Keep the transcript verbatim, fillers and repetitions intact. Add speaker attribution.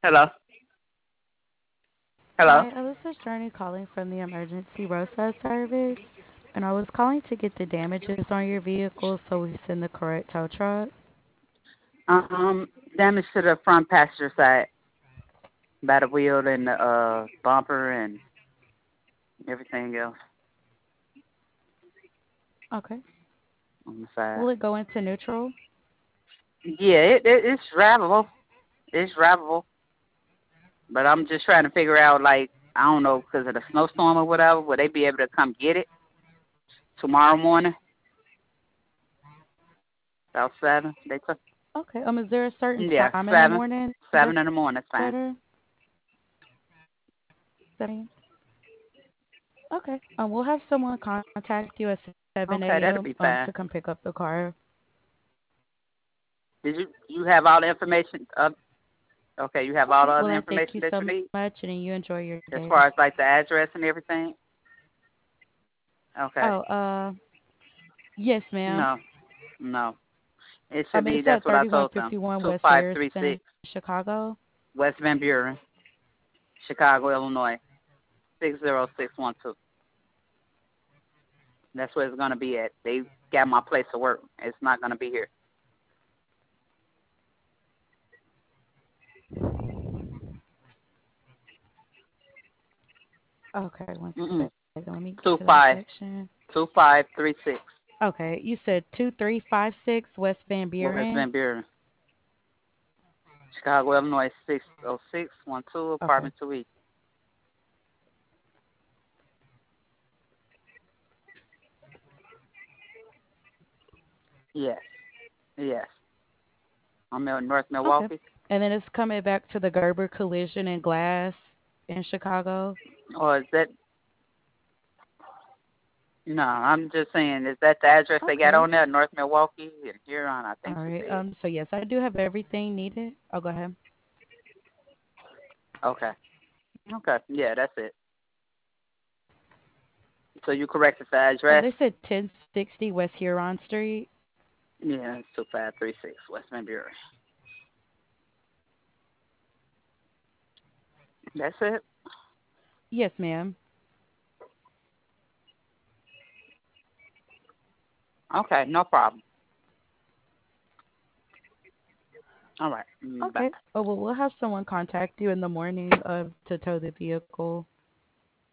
Speaker 1: Hello? Hello?
Speaker 2: Hi, uh, this is Journey calling from the emergency roadside service, and I was calling to get the damages on your vehicle so we send the correct tow truck.
Speaker 1: Um, damage to the front passenger side by the wheel and the uh bumper and everything else
Speaker 2: Okay.
Speaker 1: on the side.
Speaker 2: Will it go into neutral?
Speaker 1: Yeah, it, it it's drivable. It's drivable. But I'm just trying to figure out, like, I don't know, because of the snowstorm or whatever, will they be able to come get it tomorrow morning? About seven? They took.
Speaker 2: Okay. Um, is there a certain
Speaker 1: Yeah,
Speaker 2: time in the
Speaker 1: seven.
Speaker 2: morning that's
Speaker 1: Seven in the morning. That's fine.
Speaker 2: better? Seven. Okay. Um, we'll have someone contact you at seven
Speaker 1: Okay,
Speaker 2: a m.
Speaker 1: that'll be
Speaker 2: Um, to
Speaker 1: fine.
Speaker 2: come pick up the car.
Speaker 1: Did you you have all the information? Uh, okay, you have all
Speaker 2: Okay.
Speaker 1: the
Speaker 2: Well,
Speaker 1: other
Speaker 2: I thank you
Speaker 1: information that
Speaker 2: so
Speaker 1: you need
Speaker 2: much, and you enjoy your day.
Speaker 1: as far as like the address and everything.
Speaker 2: Oh,
Speaker 1: Okay.
Speaker 2: uh, yes, ma'am.
Speaker 1: No, no. It should
Speaker 2: Um,
Speaker 1: be.
Speaker 2: it's
Speaker 1: That's
Speaker 2: at
Speaker 1: what I told them.
Speaker 2: thirty-one fifty-one
Speaker 1: Two
Speaker 2: West
Speaker 1: five three
Speaker 2: Harrison,
Speaker 1: six
Speaker 2: Chicago.
Speaker 1: West Van Buren, Chicago, Illinois, six zero six one two. That's where it's gonna be at. They got my place of work. It's not gonna be here.
Speaker 2: Okay, one
Speaker 1: Mm-mm.
Speaker 2: second. Let me get to that
Speaker 1: Two five
Speaker 2: section.
Speaker 1: two five three six
Speaker 2: Okay, you said two three five six West Van
Speaker 1: West
Speaker 2: Buren.
Speaker 1: Van Buren, Chicago, Illinois, six zero six one two,
Speaker 2: Okay.
Speaker 1: apartment two E. Yes, yes. I'm in North
Speaker 2: Okay.
Speaker 1: Milwaukee.
Speaker 2: And then it's coming back to the Gerber Collision and Glass in Chicago.
Speaker 1: Or is that? No, I'm just saying. Is that the address they got
Speaker 2: Okay.
Speaker 1: on there? North Milwaukee and Huron, I
Speaker 2: All
Speaker 1: think she
Speaker 2: right.
Speaker 1: said.
Speaker 2: Um. So yes, I do have everything needed. Oh, go ahead.
Speaker 1: Okay. Okay. Yeah, that's it. So you corrected the
Speaker 2: Oh,
Speaker 1: address?
Speaker 2: they said ten sixty West Huron Street.
Speaker 1: Yeah, it's two five three six West Van Buren. That's it.
Speaker 2: Yes, ma'am.
Speaker 1: Okay, no problem. All right. Mm, bye.
Speaker 2: Okay. Oh well, we'll have someone contact you in the morning uh, to tow the vehicle.